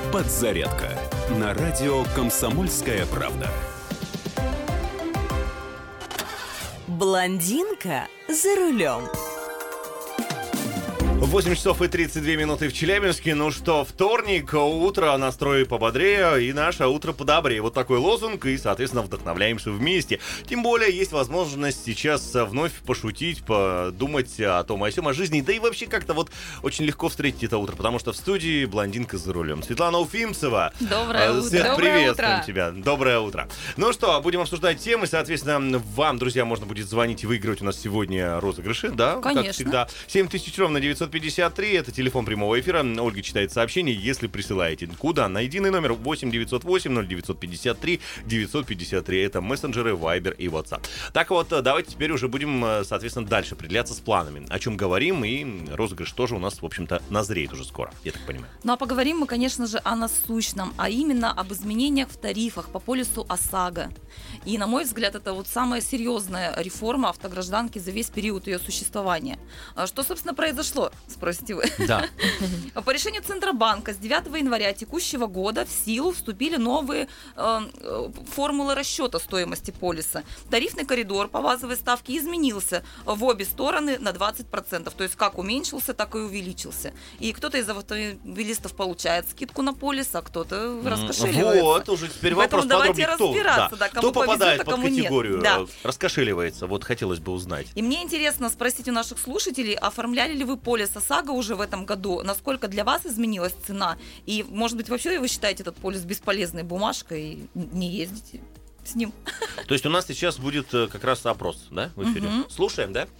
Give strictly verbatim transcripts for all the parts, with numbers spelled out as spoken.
Подзарядка на радио «Комсомольская правда». Блондинка за рулем. восемь часов и тридцать две минуты в Челябинске. Ну что, вторник, утро, настрой пободрее и наше утро подобрее. Вот такой лозунг, и, соответственно, вдохновляемся вместе. Тем более, есть возможность сейчас вновь пошутить, подумать о том, о сём, о жизни. Да и вообще как-то вот очень легко встретить это утро, потому что в студии блондинка за рулем. Светлана Уфимцева. Доброе утро. Свет, Доброе приветствуем утро. тебя. Доброе утро. Ну что, будем обсуждать темы. Соответственно, вам, друзья, можно будет звонить и выигрывать у нас сегодня розыгрыши, да? Конечно. Как всегда. семь тысяч ровно девятьсот пятьдесят три, это телефон прямого эфира. Ольга читает сообщение, если присылаете. Куда? На единый номер восемь девятьсот восемь ноль девятьсот пятьдесят три девятьсот пятьдесят три. Это мессенджеры, Viber и WhatsApp. Так вот, давайте теперь уже будем, соответственно, дальше определяться с планами. О чем говорим, и розыгрыш тоже у нас, в общем-то, назреет уже скоро, я так понимаю. Ну а поговорим мы, конечно же, о насущном, а именно об изменениях в тарифах по полису ОСАГО. И, на мой взгляд, это вот самая серьезная реформа автогражданки за весь период ее существования. А что, собственно, произошло, спросите вы? Да. По решению Центробанка с девятого января текущего года в силу вступили новые э, формулы расчета стоимости полиса. Тарифный коридор по базовой ставке изменился в обе стороны на двадцать процентов. То есть как уменьшился, так и увеличился. И кто-то из автомобилистов получает скидку на полис, а кто-то раскошеливается. Вот, уже теперь Поэтому вопрос давайте подробнее, кто, разбираться, да, да, кому кто попадает повезет, а под кому нет. категорию, Да. раскошеливается, вот хотелось бы узнать. И мне интересно спросить у наших слушателей, оформляли ли вы полис ОСАГО уже в этом году? Насколько для вас изменилась цена? И, может быть, вообще вы считаете этот полис бесполезной бумажкой и не ездите с ним? То есть у нас сейчас будет как раз опрос, да, в эфире? Угу. Слушаем, да?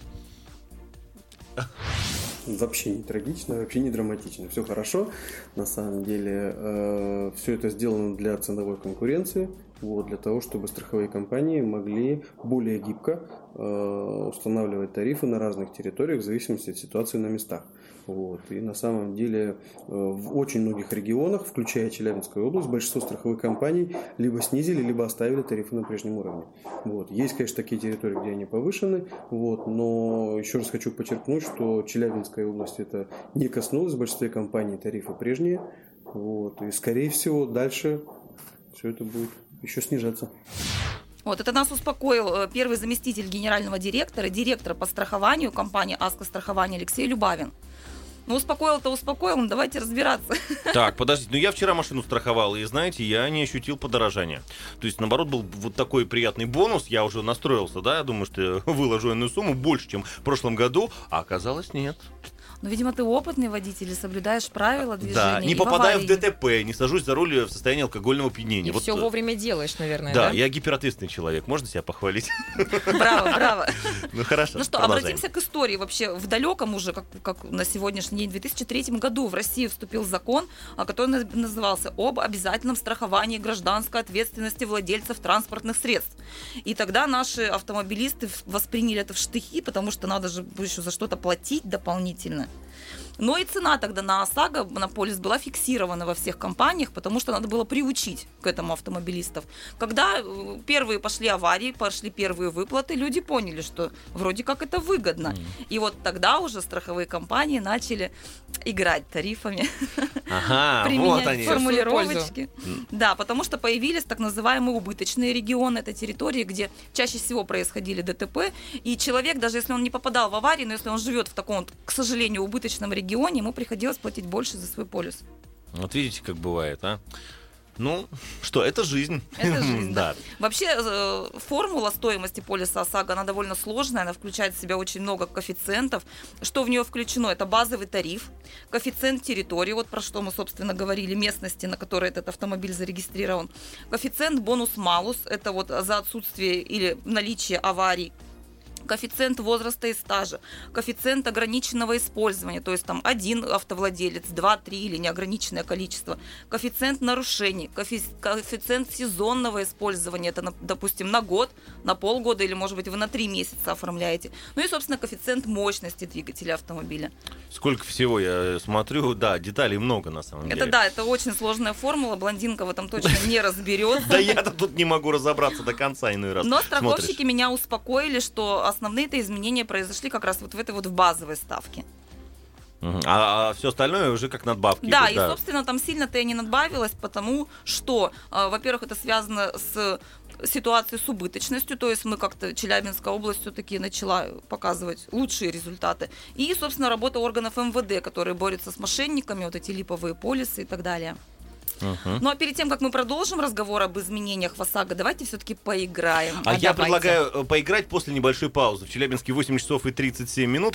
Вообще не трагично, вообще не драматично. Все хорошо. На самом деле э, все это сделано для ценовой конкуренции, вот, для того, чтобы страховые компании могли более гибко э, устанавливать тарифы на разных территориях в зависимости от ситуации на местах. Вот. И на самом деле э, в очень многих регионах, включая Челябинскую область, большинство страховых компаний либо снизили, либо оставили тарифы на прежнем уровне. Вот. Есть, конечно, такие территории, где они повышены, вот, но еще раз хочу подчеркнуть, что Челябинская область это не коснулась, в большинстве компаний тарифы прежние. Вот. И, скорее всего, дальше все это будет еще снижаться. Вот, это нас успокоил первый заместитель генерального директора, директор по страхованию компании «Аско страхование» Алексей Любавин. Ну, успокоил-то успокоил, ну давайте разбираться. Так, подождите, ну я вчера машину страховал, и, знаете, я не ощутил подорожания. То есть, наоборот, был вот такой приятный бонус, я уже настроился, да, я думаю, что я выложу иную сумму больше, чем в прошлом году, а оказалось нет. Ну, видимо, ты опытный водитель и соблюдаешь правила движения. Да, не попадаю в ДТП, не сажусь за руль в состоянии алкогольного опьянения. И вот, все вовремя делаешь, наверное, да? да? Да, я гиперответственный человек, можно себя похвалить? Браво, браво. Ну, хорошо, Ну что, продолжаем. обратимся к истории. Вообще, в далеком уже, как, как на сегодняшний день, в две тысячи третьем году в России вступил закон, который назывался «Об обязательном страховании гражданской ответственности владельцев транспортных средств». И тогда наши автомобилисты восприняли это в штыки, потому что надо же еще за что-то платить дополнительно. Но и цена тогда на ОСАГО, на полис была фиксирована во всех компаниях, потому что надо было приучить к этому автомобилистов. Когда первые пошли аварии, пошли первые выплаты, люди поняли, что вроде как это выгодно. Mm. И вот тогда уже страховые компании начали играть тарифами, ага, применять вот они. формулировочки. Да, потому что появились так называемые убыточные регионы. Это территории, где чаще всего происходили ДТП. И человек, даже если он не попадал в аварии, но если он живет в таком, к сожалению, убыточном регионе, ему приходилось платить больше за свой полис. Вот видите, как бывает, а? Ну, что, это жизнь. Это жизнь, да. Да. Вообще, э, формула стоимости полиса ОСАГО, она довольно сложная, она включает в себя очень много коэффициентов. Что в нее включено? Это базовый тариф, коэффициент территории, вот про что мы, собственно, говорили, местности, на которой этот автомобиль зарегистрирован. Коэффициент бонус-малус, это вот за отсутствие или наличие аварий. Коэффициент возраста и стажа, коэффициент ограниченного использования, то есть там один автовладелец, два, три или неограниченное количество, коэффициент нарушений, коэффициент сезонного использования, это, допустим, на год, на полгода или, может быть, вы на три месяца оформляете. Ну и, собственно, коэффициент мощности двигателя автомобиля. Сколько всего я смотрю, да, деталей много на самом деле. Это да, это очень сложная формула, блондинка в этом точно не разберется. Да я-то тут не могу разобраться до конца иной раз. Но страховщики меня успокоили, что основные-то изменения произошли как раз вот в этой вот в базовой ставке. Угу. А, а все остальное уже как надбавки. Да, идут, и, собственно, там сильно-то и не надбавилось, потому что, э, во-первых, это связано с ситуацией с убыточностью, то есть мы как-то, Челябинская область все-таки начала показывать лучшие результаты. И, собственно, работа органов эм вэ дэ, которые борются с мошенниками, вот эти липовые полисы и так далее. Uh-huh. Ну а перед тем, как мы продолжим разговор об изменениях в ОСАГО, давайте все-таки поиграем. А, а я давайте. предлагаю поиграть после небольшой паузы. В Челябинске восемь часов и тридцать семь минут.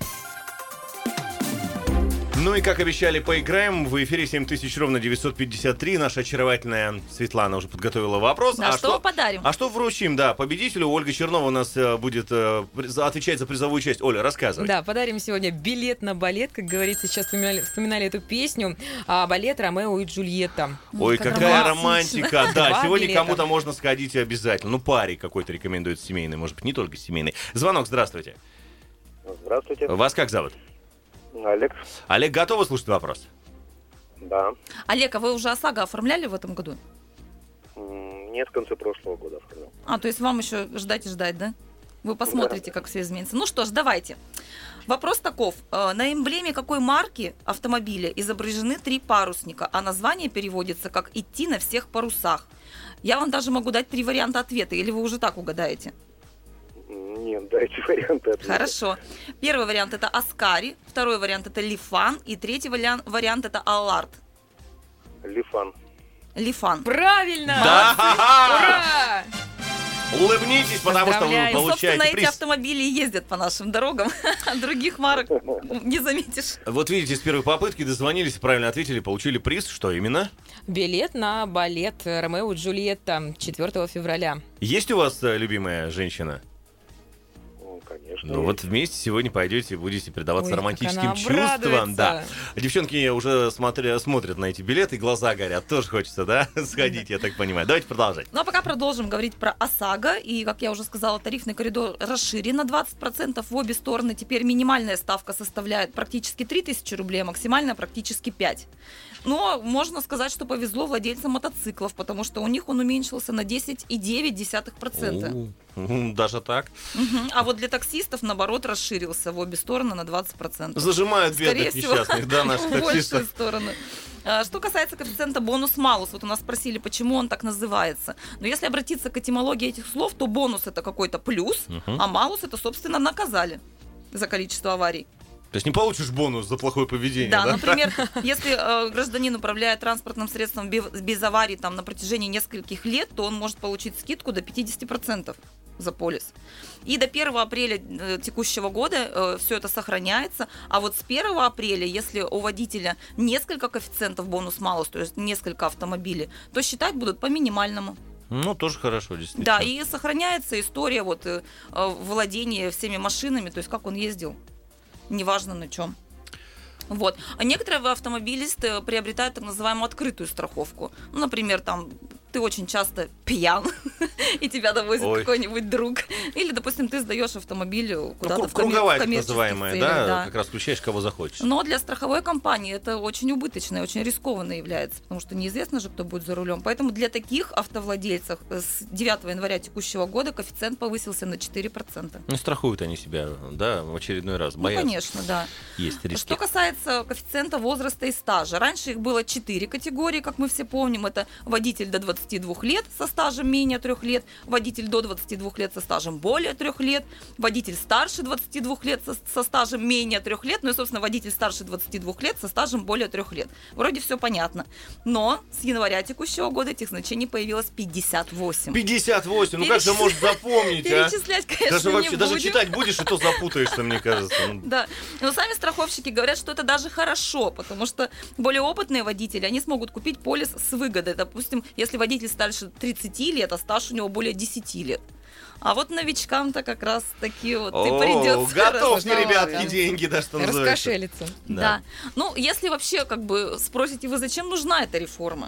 Ну и, как обещали, поиграем. В эфире семь тысяч ровно девятьсот пятьдесят три. Наша очаровательная Светлана уже подготовила вопрос. А, а что, что подарим? А что вручим, да, победителю? Ольга Чернова у нас э, будет э, отвечать за призовую часть. Оля, рассказывай. Да, подарим сегодня билет на балет. Как говорится, сейчас вспоминали, вспоминали эту песню. А, балет «Ромео и Джульетта». Ой, как какая романтично. романтика. Да, Два сегодня билета. кому-то можно сходить обязательно. Ну, паре какой-то рекомендуется семейный, может быть, не только семейный. Звонок, здравствуйте. Здравствуйте. Вас как зовут? Олег. Олег, готовы слушать вопрос? Да. Олег, а вы уже ОСАГО оформляли в этом году? М, Нет, в конце прошлого года оформлял. А, то есть вам еще ждать и ждать, да? Вы посмотрите, как все изменится. Ну что ж, давайте. Вопрос таков. Э, На эмблеме какой марки автомобиля изображены три парусника, а название переводится как «идти на всех парусах»? Я вам даже могу дать три варианта ответа, или вы уже так угадаете? М, Нет, дайте варианты ответа. Хорошо. Первый вариант это Аскари, второй вариант это Лифан, и третий вариант, вариант это Аллард. Лифан. Лифан. Правильно! Да! Ура! Улыбнитесь, потому что вы Поздравляем. Ну, собственно, получаете эти приз. автомобили и ездят по нашим дорогам, а других марок не заметишь. Вот видите, с первой попытки дозвонились, правильно ответили, получили приз. Что именно? Билет на балет «Ромео и Джульетта» четвёртого февраля. Есть у вас э, любимая женщина? Ну, конечно. Ну вот вместе сегодня пойдете, будете предаваться Ой, как романтическим она чувствам. Да. обрадуется. Девчонки уже смотря, смотрят на эти билеты, и глаза горят. Тоже хочется, да, сходить, я так понимаю. Давайте продолжать. Ну а пока продолжим говорить про ОСАГО. И, как я уже сказала, тарифный коридор расширен на двадцать процентов в обе стороны. Теперь минимальная ставка составляет практически три тысячи рублей, а максимальная практически пять. Но можно сказать, что повезло владельцам мотоциклов, потому что у них он уменьшился на десять целых девять десятых процента. О, даже так? Мгм. А вот для таксистов, наоборот, расширился в обе стороны на двадцать процентов. Зажимают Скорее бедных всего, несчастных, да, наших в большую таксистов. сторону. А, Что касается коэффициента бонус-малус, вот у нас спросили, почему он так называется. Но если обратиться к этимологии этих слов, то бонус это какой-то плюс, Мгм. а малус это, собственно, наказали за количество аварий. То есть не получишь бонус за плохое поведение, Да, да? например, если э, гражданин управляет транспортным средством без, без аварий там, на протяжении нескольких лет, то он может получить скидку до пятьдесят процентов за полис. И до первого апреля э, текущего года э, все это сохраняется. А вот с первого апреля, если у водителя несколько коэффициентов бонус-малус, то есть несколько автомобилей, то считать будут по минимальному. Ну, тоже хорошо, действительно. Да, и сохраняется история вот, э, э, владения всеми машинами, то есть как он ездил, неважно на чем. Вот. А некоторые автомобилисты приобретают так называемую открытую страховку. Ну, например, там ты очень часто пьян, и тебя довозит Ой. какой-нибудь друг. Или, допустим, ты сдаешь автомобиль Ну, куда-то кру- в коммер- круговая, так коммерческих называемая, целях, да? да. Как раз включаешь, кого захочешь. Но для страховой компании это очень убыточно и очень рискованно является, потому что неизвестно же, кто будет за рулем. Поэтому для таких автовладельцев с девятого января текущего года коэффициент повысился на четыре процента. Ну, страхуют они себя, да, в очередной раз. Ну, Боятся. конечно, да. Есть риски. Что касается коэффициента возраста и стажа, раньше их было четыре категории, как мы все помним. Это водитель до двадцати двух лет со стажем менее трех лет, водитель до двадцати двух лет со стажем более трех лет, водитель старше двадцати двух лет со, со стажем менее трех лет, ну и, собственно, водитель старше двадцати двух лет со стажем более трех лет. Вроде все понятно. Но с января текущего года этих значений появилось пятьдесят восемь. пятьдесят восемь, ну как же Перечис- может запомнить, а? Перечислять, конечно, Даже вообще, не даже будем. читать будешь, и то запутаешься, мне кажется. Ну, Да, но сами страховщики говорят, что это даже хорошо, потому что более опытные водители, они смогут купить полис с выгодой. Допустим, если водитель старше тридцати лет, а стаж у него более десяти лет. А вот новичкам-то как раз такие вот и О, придется. готовьте, раз- ребятки, да. деньги, да, что называется. Раскошелиться. Да. Ну, если вообще, как бы, спросите вы, зачем нужна эта реформа?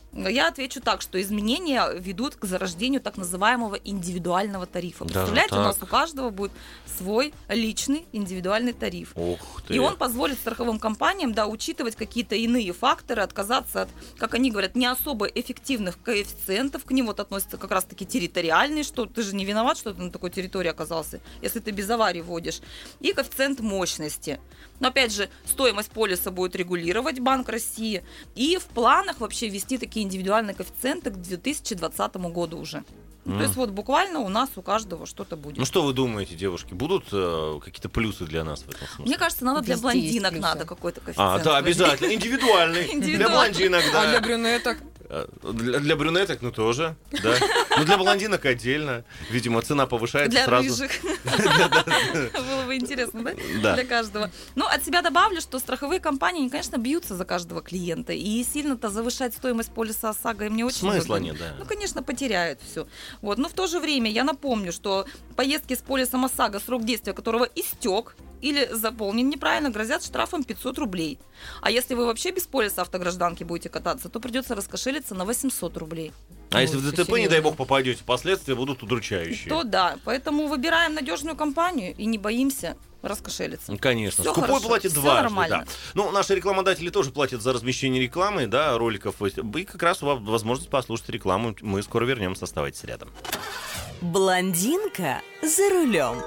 Я отвечу так, что изменения ведут к зарождению так называемого индивидуального тарифа. Даже Представляете, так? у нас у каждого будет свой личный индивидуальный тариф. Ух ты. И он позволит страховым компаниям, да, учитывать какие-то иные факторы, отказаться от, как они говорят, не особо эффективных коэффициентов. К ним вот относятся как раз-таки территориальные, что ты же не виноват, что ты на такой территории оказался, если ты без аварии водишь. И коэффициент мощности. Но опять же, стоимость полиса будет регулировать Банк России. И в планах вообще ввести такие индивидуальные коэффициенты к две тысячи двадцатому году уже. Ну, Мгм. то есть вот буквально у нас у каждого что-то будет. Ну что вы думаете, девушки, будут э, какие-то плюсы для нас в этом смысле? Мне кажется, надо для Везде есть блондинок плюсы. надо какой-то коэффициент. А, да, вводить. обязательно. Индивидуальный. Для Индивидуальный. блондинок, А для да. брюнеток? Э, Для, для брюнеток, ну тоже, да. Ну для блондинок отдельно. Видимо, цена повышается Для сразу. рыжих. Было бы интересно, да? Да. Для каждого. Ну, от себя добавлю, что страховые компании, они, конечно, бьются за каждого клиента. И сильно-то завышать стоимость полиса ОСАГО им не очень Смысла выгодно. нет, да. Ну, конечно, потеряют все. Вот. Но в то же время я напомню, что поездки с полисом ОСАГО, срок действия которого истек или заполнен неправильно, грозят штрафом пятьсот рублей. А если вы вообще без полиса автогражданки будете кататься, то придется раскошелиться на восемьсот рублей. А если в Ой, ДТП, не серьезно. дай бог, попадете, последствия будут удручающие. То да. Поэтому выбираем надежную компанию и не боимся раскошелиться. Ну, конечно. Всё Скупой хорошо, платит всё дважды, нормально. да. Ну, наши рекламодатели тоже платят за размещение рекламы, да, роликов. И как раз у вас возможность послушать рекламу. Мы скоро вернемся, оставайтесь рядом. Блондинка за рулем.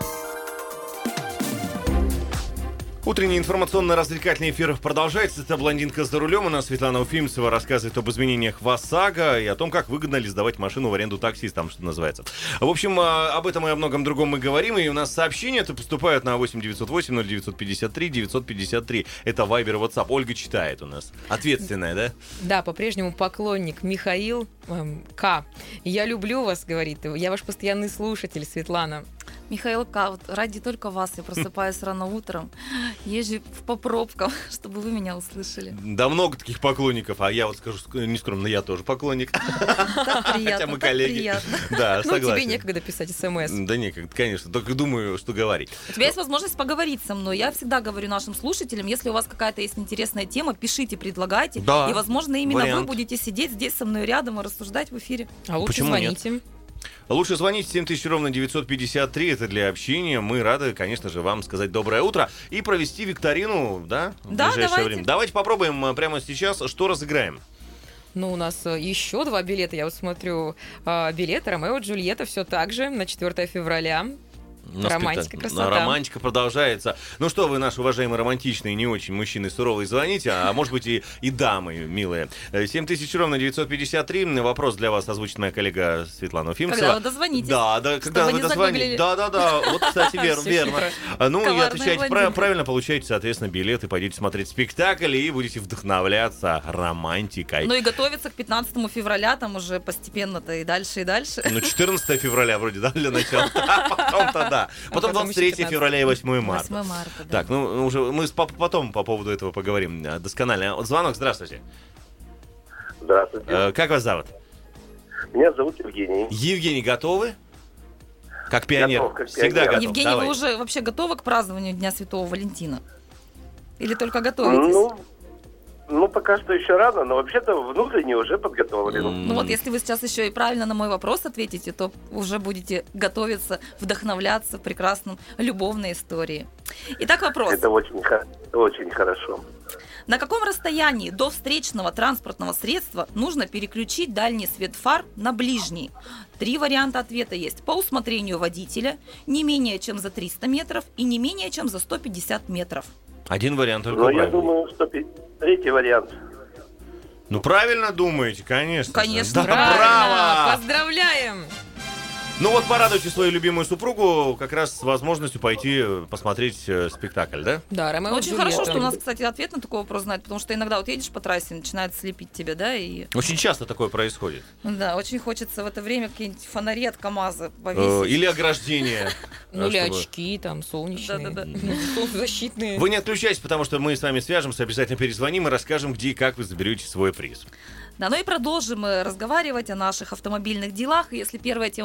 Утренний информационно-развлекательный эфир продолжается. Это «Блондинка за рулем». У нас Светлана Уфимцева рассказывает об изменениях в ОСАГО и о том, как выгодно ли сдавать машину в аренду таксистам, что называется. В общем, об этом и о многом другом мы говорим. И у нас сообщения-то поступают на восемь девятьсот восемь ноль девятьсот пятьдесят три девятьсот пятьдесят три. Это Вайбер и WhatsApp. Ольга читает у нас. Ответственная, да? Да, по-прежнему поклонник Михаил эм, К. Я люблю вас, говорит. Я ваш постоянный слушатель, Светлана. Михаил К., вот ради только вас я просыпаюсь рано утром, езжу по пробкам, чтобы вы меня услышали. Да, много таких поклонников. А я вот скажу нескромно, я тоже поклонник. Так приятно, Хотя мы так коллеги. приятно. Да, Ну, тебе согласен. некогда писать смс. Да некогда, конечно. Только думаю, что говорить. У тебя есть возможность поговорить со мной. Я всегда говорю нашим слушателям, если у вас какая-то есть интересная тема, пишите, предлагайте. Да, И, возможно, именно вариант. вы будете сидеть здесь со мной рядом и рассуждать в эфире. А лучше Почему нет? звоните. Лучше звонить семь тысяч ровно девятьсот пятьдесят три, это для общения. Мы рады, конечно же, вам сказать доброе утро и провести викторину, да, в Да, ближайшее давайте. время. Давайте попробуем э, прямо сейчас, что разыграем. Ну, у нас э, еще два билета. Я вот смотрю, э, билеты Ромео и Джульетта все так же на четвёртое февраля. У нас Романтика, спектакль- красота. Романтика продолжается. Ну что вы, наши уважаемые романтичные, не очень мужчины суровые, звоните, а может быть и, и дамы, милые. Э, семь тысяч ровно девятьсот пятьдесят три. Вопрос для вас озвучит моя коллега Светлана Уфимцева. Когда вы дозвонитесь. Да, да, когда Чтобы вы не дозвоните. загуглили. Да, да, да. Вот, кстати, вер- Всё верно. хитро. А, Ну, и Коварная отвечаете блондинка. прав- правильно, получаете, соответственно, билеты, пойдете смотреть спектакль и будете вдохновляться романтикой. Ну и готовиться к пятнадцатому февраля, там уже постепенно-то и дальше, и дальше. Ну, четырнадцатое февраля вроде, да, для начала. А потом-то да. Потом потом двадцать третье еще февраля и восьмое марта. восьмое марта, да. Так, ну уже мы с- по- потом по поводу этого поговорим э, досконально. Вот звонок, здравствуйте. Здравствуйте. Э, Как вас зовут? Меня зовут Евгений. Евгений, готовы? Как пионер. Готов, как Всегда пионер. готов. Евгений, Давай. вы уже вообще готовы к празднованию Дня Святого Валентина? Или только готовитесь? Ну, ну, пока что еще рано, но вообще-то внутренне уже подготовлен. М, Ну вот, если вы сейчас еще и правильно на мой вопрос ответите, то уже будете готовиться, вдохновляться в прекрасном любовной истории. Итак, вопрос. Это очень, хо- очень хорошо. На каком расстоянии до встречного транспортного средства нужно переключить дальний свет фар на ближний? Три варианта ответа есть. По усмотрению водителя, не менее чем за триста метров и не менее чем за сто пятьдесят метров. Один вариант только Но я правильный. думаю, что пи- третий вариант. Ну правильно думаете, конечно. Конечно, Да, правильно. браво! Поздравляем! Ну вот порадуйте свою любимую супругу как раз с возможностью пойти посмотреть э, спектакль, да? Да, Ромео и Очень Джульетта. хорошо, что у нас, кстати, ответ на такой вопрос знает, потому что иногда вот едешь по трассе, начинает слепить тебя, да, и Очень часто такое происходит. да, очень хочется в это время какие-нибудь фонари от КамАЗа Э, повесить. Или ограждение. Ну, или э, чтобы- очки там солнечные. Да-да-да. Ну, солнцезащитные. Вы не отключайтесь, потому что мы с вами свяжемся, обязательно перезвоним и расскажем, где и как вы заберете свой приз. Да, ну и продолжим мы разговаривать о наших автомобильных делах. И если первая тема была связана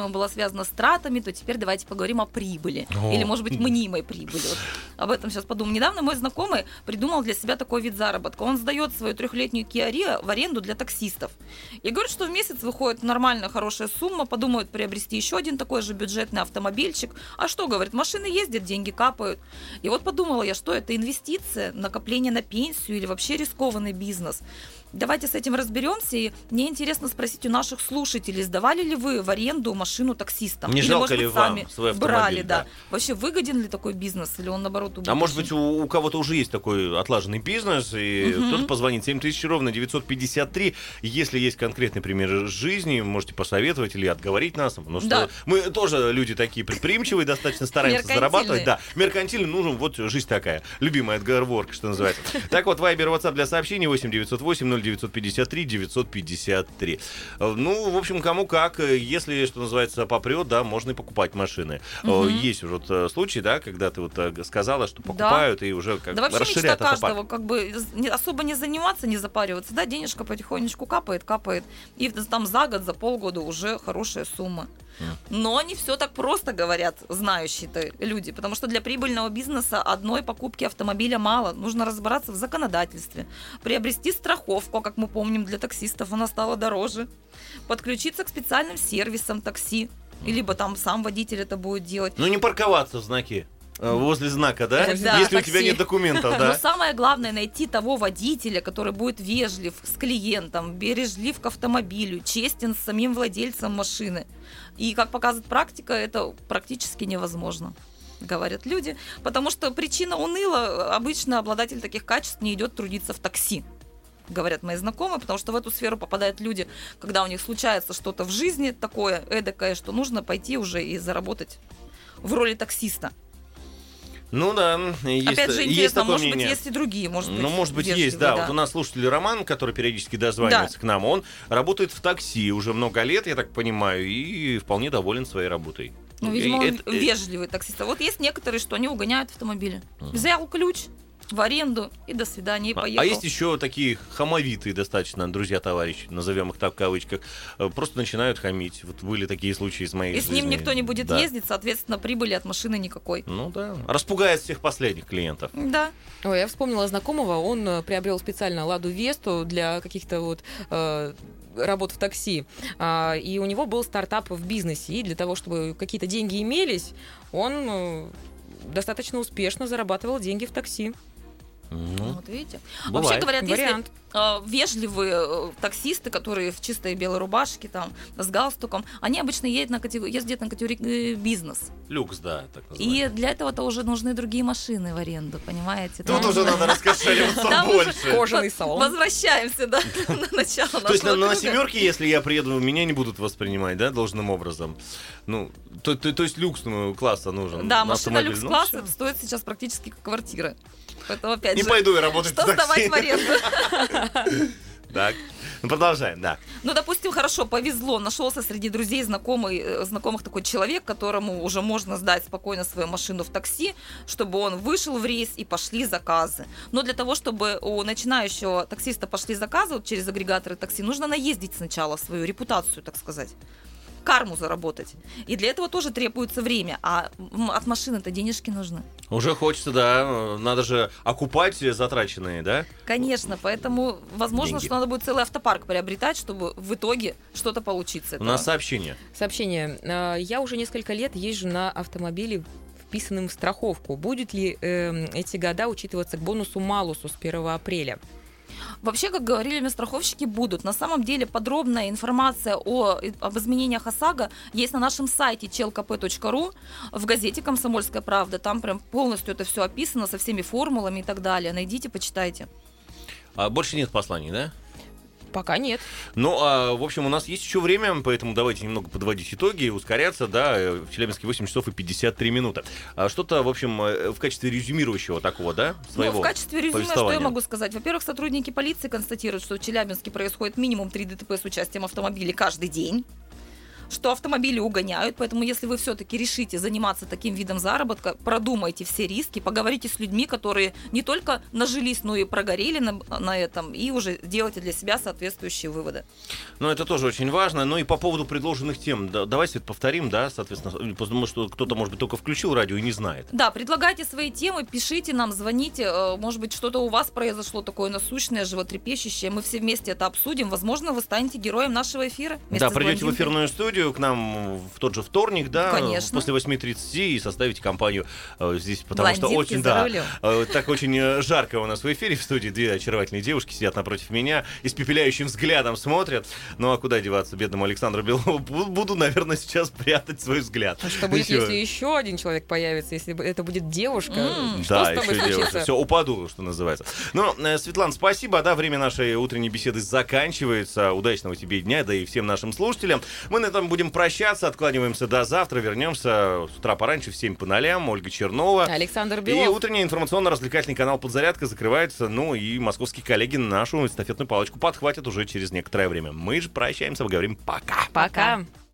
связано с тратами, то теперь давайте поговорим о прибыли. О. Или, может быть, мнимой прибыли. Вот об этом сейчас подумаю. Недавно мой знакомый придумал для себя такой вид заработка. Он сдает свою трехлетнюю Kia Rio в аренду для таксистов. И говорит, что в месяц выходит нормальная, хорошая сумма, подумают приобрести еще один такой же бюджетный автомобильчик. А что, говорит, машины ездят, деньги капают. И вот подумала я, что это инвестиция, накопление на пенсию или вообще рискованный бизнес. Давайте с этим разберемся. И мне интересно спросить у наших слушателей, сдавали ли вы в аренду машину таксистам? Не или, жалко может ли быть, вам сами свой автомобиль? брали, да. Да. Вообще выгоден ли такой бизнес, или он наоборот убыточный? А может быть, у, у кого-то уже есть такой отлаженный бизнес, и Мгм. кто-то позвонит семь тысяч ровно девятьсот пятьдесят три. Если есть конкретный пример из жизни, можете посоветовать или отговорить нас. Потому что Да. мы тоже люди такие предприимчивые, достаточно стараемся Меркантильные. зарабатывать. Да, меркантильно нужен, вот жизнь такая. Любимая отговорка, что называется. Так вот, Вайбер, WhatsApp для сообщений восемь девятьсот восемь ноль девятьсот пятьдесят три девятьсот пятьдесят три. Ну, в общем, кому как. Если, что называется, попрет, да, можно и покупать машины. Мгм. Есть уже вот э, случаи, да, когда ты вот э, сказала, что покупают и уже как Да вообще мечта расширяют автопарк. каждого, как бы не- особо не заниматься, не запариваться, да, денежка потихонечку капает, капает, и там за год, за полгода уже хорошая сумма. Но не все так просто, говорят знающие-то люди, потому что для прибыльного бизнеса одной покупки автомобиля мало, нужно разбираться в законодательстве, приобрести страховку, как мы помним, для таксистов она стала дороже, подключиться к специальным сервисам такси, и либо там сам водитель это будет делать. Ну, не парковаться в знаке. э, Возле знака, да? Да, Если у такси. тебя нет документов, Но да? самое главное найти того водителя, который будет вежлив с клиентом, бережлив к автомобилю, честен с самим владельцем машины. И, как показывает практика, это практически невозможно, говорят люди, потому что причина уныла. Обычно обладатель таких качеств не идет трудиться в такси, говорят мои знакомые, потому что в эту сферу попадают люди, когда у них случается что-то в жизни такое эдакое, что нужно пойти уже и заработать в роли таксиста. Ну да, есть, Опять же, есть интересно, такое может быть, мнение. есть и другие, может быть, Ну, может быть, вежливые, есть, да. Вот у нас слушатель Роман, который периодически дозванивается Да. к нам, он работает в такси уже много лет, я так понимаю, и вполне доволен своей работой. Ну, видимо, И он это- вежливый таксист. А вот есть некоторые, что они угоняют автомобили. Взял ключ в аренду и до свидания, и А- поехал. А есть еще такие хамовитые достаточно друзья-товарищи, назовем их так в кавычках, э, просто начинают хамить. Вот были такие случаи из моей И с жизни. ним никто не будет Да. ездить, соответственно, прибыли от машины никакой. Ну да. Распугает всех последних клиентов. Да. Ой, я вспомнила знакомого, он э, приобрел специально Ладу Весту для каких-то вот э, работ в такси. А, и у него был стартап в бизнесе. И для того, чтобы какие-то деньги имелись, он э, достаточно успешно зарабатывал деньги в такси. Ну, Вот видите. бывает. Вообще говорят, Вариант. если э, вежливые э, таксисты, которые в чистой белой рубашке, там, с галстуком, они обычно едут на категорию, ездят на категории э, бизнес. люкс, да, так И называемый. для этого-то уже нужны другие машины в аренду, понимаете? Тут Там уже надо раскошеливаться Там уже больше. Кожаный Вот салон. Возвращаемся, да, на начало То есть на, нашего на круга. семерке, если я приеду, меня не будут воспринимать, да, должным образом. Ну, то, то, то есть люкс ну, класса нужен. Да, на машина автомобиль. Ну, люкс-класса всё. стоит сейчас практически как квартира. Поэтому, опять Не же, пойду я работать что в такси. сдавать в аренду? Так, ну продолжаем, да. Ну, допустим, хорошо, повезло, нашелся среди друзей, знакомый, э, знакомых такой человек, которому уже можно сдать спокойно свою машину в такси, чтобы он вышел в рейс и пошли заказы. Но для того, чтобы у начинающего таксиста пошли заказы вот через агрегаторы такси, нужно наездить сначала свою репутацию, так сказать. Карму заработать. И для этого тоже требуется время. А м, от машины-то денежки нужны. Уже хочется, да, надо же окупать затраченные, да? Конечно, поэтому возможно, Деньги. что надо будет целый автопарк приобретать, чтобы в итоге что-то получить с У этого. нас сообщение. Сообщение. А, Я уже несколько лет езжу на автомобиле, вписанным в страховку. Будет ли э, эти года учитываться к бонусу-малусу с первого апреля? Вообще, как говорили мне страховщики, будут. На самом деле подробная информация о, об изменениях ОСАГО есть на нашем сайте челкп точка ру, в газете «Комсомольская правда». Там прям полностью это все описано со всеми формулами и так далее. Найдите, почитайте. А больше нет посланий, да? Пока нет. Ну, а, в общем, у нас есть еще время, поэтому давайте немного подводить итоги, ускоряться, да, в Челябинске восемь часов и пятьдесят три минуты. А что-то, в общем, э, в качестве резюмирующего такого, да, своего Ну, в качестве резюме, что я повествования? могу сказать? Во-первых, сотрудники полиции констатируют, что в Челябинске происходит минимум три ДТП с участием автомобилей каждый день. что автомобили угоняют, поэтому если вы все-таки решите заниматься таким видом заработка, продумайте все риски, поговорите с людьми, которые не только нажились, но и прогорели на, на этом, и уже делайте для себя соответствующие выводы. Ну, это тоже очень важно. Ну и по поводу предложенных тем, да, давай, Свет, повторим, да, соответственно, потому что кто-то, может быть, только включил радио и не знает. Да, предлагайте свои темы, пишите нам, звоните, может быть, что-то у вас произошло такое насущное, животрепещущее, мы все вместе это обсудим, возможно, вы станете героем нашего эфира. Да, придете в эфирную студию к нам в тот же вторник, да, конечно, после восемь тридцать и составите компанию э, здесь, потому Блондинки что очень, за да, рулем. э, так очень жарко у нас в эфире в студии, две очаровательные девушки сидят напротив меня, испепеляющим взглядом смотрят, ну а куда деваться бедному Александру Белову, буду, наверное, сейчас прятать свой взгляд. А что будет, Еще... если еще один человек появится, если это будет девушка? Mm. Что да, с тобой еще случится? девушка. Все, упаду, что называется. Ну, э, Светлана, спасибо, да, время нашей утренней беседы заканчивается. Удачного тебе дня, да и всем нашим слушателям. Мы на этом будем прощаться, откладываемся до завтра, вернемся с утра пораньше в семь по нолям. Ольга Чернова. Александр И Белов. утренний информационно-развлекательный канал «Подзарядка» закрывается. Ну и московские коллеги нашу эстафетную палочку подхватят уже через некоторое время. Мы же прощаемся, говорим пока. Пока.